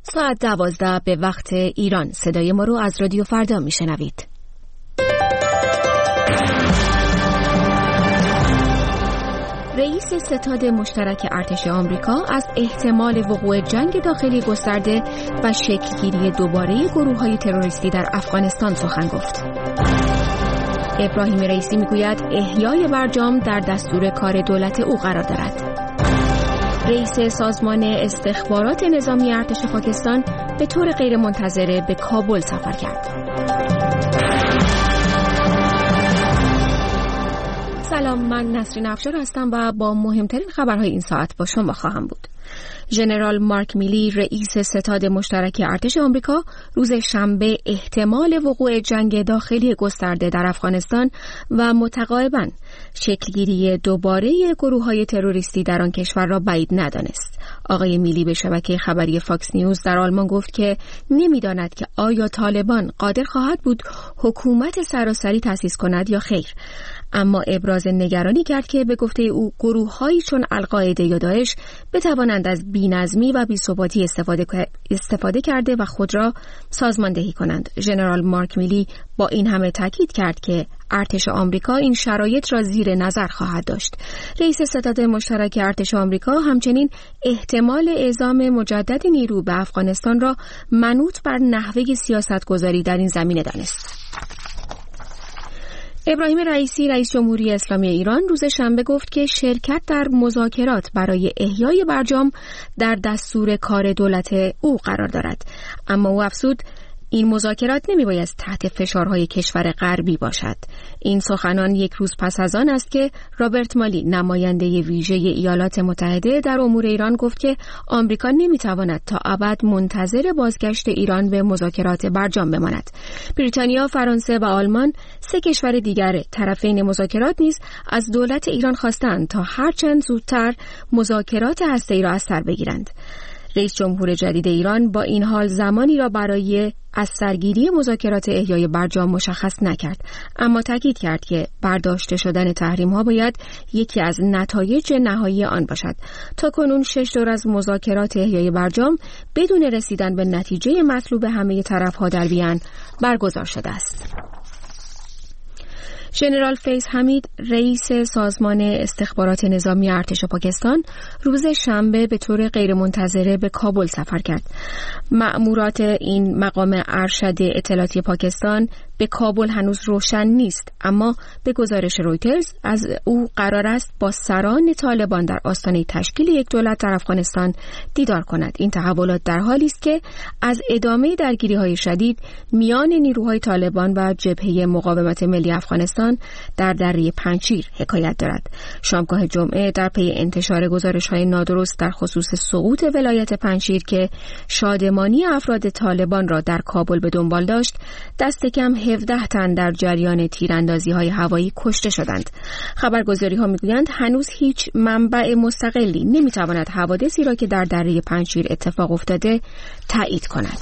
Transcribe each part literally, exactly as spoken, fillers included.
ساعت دوازده به وقت ایران. صدای ما رو از رادیو فردا میشنوید. رئیس ستاد مشترک ارتش آمریکا از احتمال وقوع جنگ داخلی گسترده و شکلگیری دوباره گروه‌های تروریستی در افغانستان سخن گفت. ابراهیم رئیسی میگوید احیای برجام در دستور کار دولت او قرار دارد. رئیس سازمان استخبارات نظامی ارتش پاکستان به طور غیرمنتظره به کابل سفر کرد. سلام، من نسرین افشار هستم و با مهمترین خبرهای این ساعت با شما خواهم بود. ژنرال مارک میلی رئیس ستاد مشترک ارتش آمریکا روز شنبه احتمال وقوع جنگ داخلی گسترده در افغانستان و متقابلاً شکلگیری دوباره گروه‌های تروریستی در آن کشور را بعید ندانست. آقای میلی به شبکه خبری فاکس نیوز در آلمان گفت که نمی‌داند که آیا طالبان قادر خواهد بود حکومت سراسری تأسیس کند یا خیر، اما ابراز نگرانی کرد که به گفته او گروه‌هایی چون القاعده یا داعش بتوانند از بی‌نظمی و بی‌ثباتی استفاده استفاده کرده و خود را سازماندهی کنند. ژنرال مارک میلی با این همه تاکید کرد که ارتش آمریکا این شرایط را زیر نظر خواهد داشت. رئیس ستاد مشترک ارتش آمریکا همچنین احتمال اعزام مجدد نیرو به افغانستان را منوط بر نحوه سیاستگذاری در این زمینه دانست. ابراهیم رئیسی رئیس جمهوری اسلامی ایران روز شنبه گفت که شرکت در مذاکرات برای احیای برجام در دستور کار دولت او قرار دارد، اما او افزود این مذاکرات نمی‌باید تحت فشارهای کشور غربی باشد. این سخنان یک روز پس از آن است که رابرت مالی نماینده ویژه ایالات متحده در امور ایران گفت که آمریکا نمی‌تواند تا ابد منتظر بازگشت ایران به مذاکرات برجام بماند. بریتانیا، فرانسه و آلمان، سه کشور دیگر طرفین مذاکرات نیز از دولت ایران خواستند تا هرچند زودتر مذاکرات هسته‌ای را از سر بگیرند. رئیس جمهور جدید ایران با این حال زمانی را برای از سرگیری مذاکرات احیای برجام مشخص نکرد، اما تاکید کرد که برداشته شدن تحریم‌ها باید یکی از نتایج نهایی آن باشد. تا کنون شش دور از مذاکرات احیای برجام بدون رسیدن به نتیجه مطلوب همه طرف‌ها در وین برگزار شده است. ژنرال فیض حمید رئیس سازمان استخبارات نظامی ارتش پاکستان روز شنبه به طور غیرمنتظره به کابل سفر کرد. مأمورات این مقام ارشد اطلاعاتی پاکستان به کابل هنوز روشن نیست، اما به گزارش رویترز از او قرار است با سران طالبان در آستانه تشکیل یک دولت در افغانستان دیدار کند. این تحولات در حالی است که از ادامه درگیری‌های شدید میان نیروهای طالبان و جبهه مقاومت ملی افغانستان در دره پنجشیر حکایت دارد. شامگاه جمعه در پی انتشار گزارش‌های نادرست در خصوص سقوط ولایت پنجشیر که شادمانی افراد طالبان را در کابل به دنبال داشت، دست کم هفده تن در جریان تیراندازی‌های هوایی کشته شدند. خبرگزاری‌ها می‌گویند هنوز هیچ منبع مستقلی نمی‌تواند حوادثی را که در دره پنجشیر اتفاق افتاده تایید کند.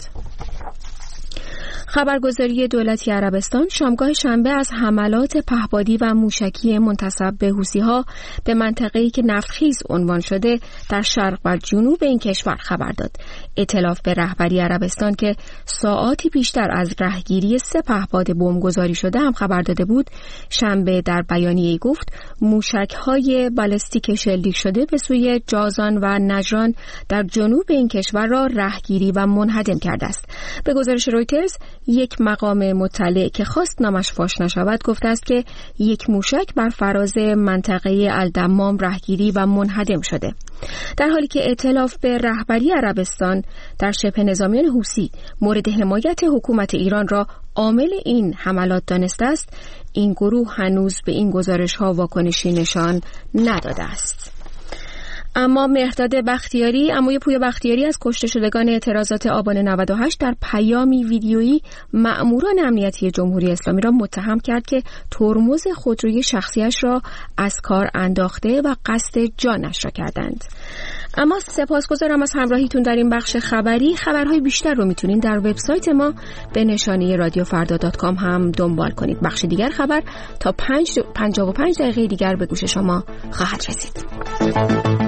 خبرگزاری دولتی عربستان شامگاه شنبه از حملات پهپادی و موشکی منتسب به حوثی‌ها به منطقه‌ای که نفتخیز عنوان شده در شرق و جنوب این کشور خبر داد. ائتلاف به رهبری عربستان که ساعاتی پیشتر از رهگیری سه پهپاد بمبگذاری شده هم خبر داده بود، شنبه در بیانیه‌ای گفت موشک‌های بالستیک شلیک شده به سوی جازان و نجران در جنوب این کشور را رهگیری و منهدم کرده است. به گزارش رویترز یک مقام مطلع که خواست نامش فاش نشود گفته است که یک موشک بر فراز منطقه الدمام رهگیری و منهدم شده، در حالی که ائتلاف به رهبری عربستان در شبه نظامیان حوثی مورد حمایت حکومت ایران را عامل این حملات دانسته است. این گروه هنوز به این گزارش‌ها واکنشی نشان نداده است. اما مهرداد بختیاری، عموی پویا بختیاری از کشته شدگان اعتراضات آبان نود و هشت در پیامی ویدیویی مأموران امنیتی جمهوری اسلامی را متهم کرد که ترمز خودروی شخصیش را از کار انداخته و قصد جانش را کردند. اما سپاسگزارم از همراهیتون در این بخش خبری. خبرهای بیشتر رو میتونین در وبسایت ما به نشانی رادیو فردا دات کام هم دنبال کنید. بخش دیگر خبر تا پنج پنجاه و پنج دقیقه دیگر به گوش شما خواهد رسید.